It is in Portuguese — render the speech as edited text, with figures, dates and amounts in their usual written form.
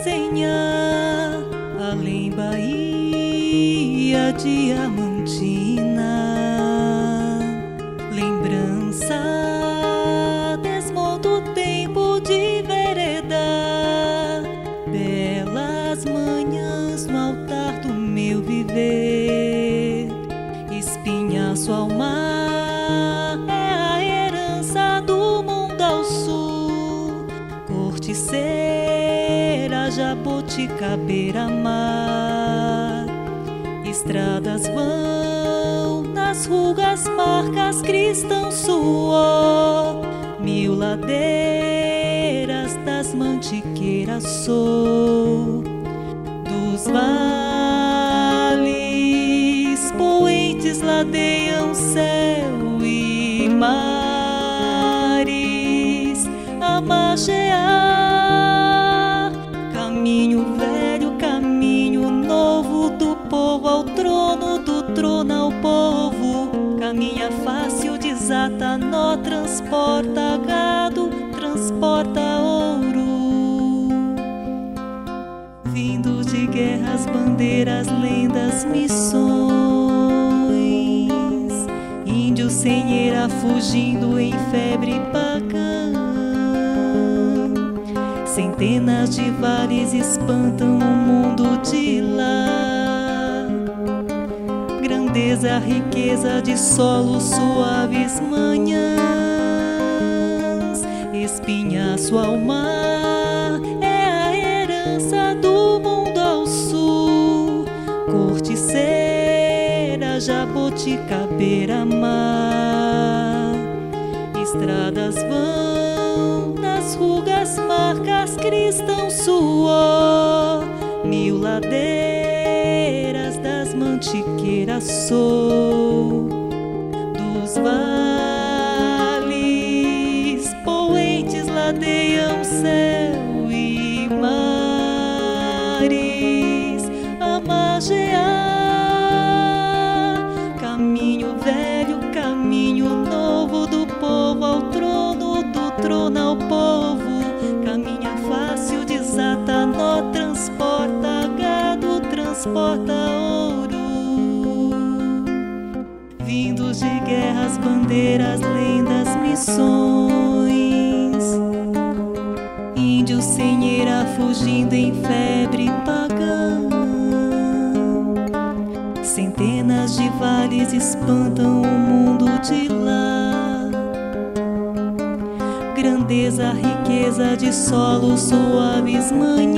senha, além Baía Diamantina, lembrança, desmonta o tempo de vereda, belas manhãs no altar do meu viver, espinhaço ao mar, é a herança do mundo ao sul, corticeira, jabuticabeira, mar, estradas vão nas rugas, marcas, cristão, suor, mil ladeiras das mantiqueiras sou, dos vales poentes ladeiam céu e mares a margear, caminho velho, caminho novo, do povo ao trono, do trono ao povo, caminha fácil, desata nó, transporta gado, transporta ouro, vindo de guerras, bandeiras, lendas, missões, índio senheira fugindo em febre pagã, centenas de vales espantam o mundo de lá, grandeza, riqueza de solos, suaves manhãs, espinhaço ao mar, é a herança do mundo ao sul, corticeira, jabuticabeira, mar, estradas vão nas rugas, marcas, cristão, suor, mil ladeiras das mantiqueiras sou, dos vales poentes ladeiam céu e mares a margear, caminho velho, caminho novo, do povo ao trono, do trono ao povo, caminha fácil, desata nó, transporta gado, transporta ouro, vindos de guerras, bandeiras, lendas, missões, índio senheira fugindo em febre pagã, centenas de vales espantam o mundo de lá, grandeza, riqueza de solos, suaves manhãs,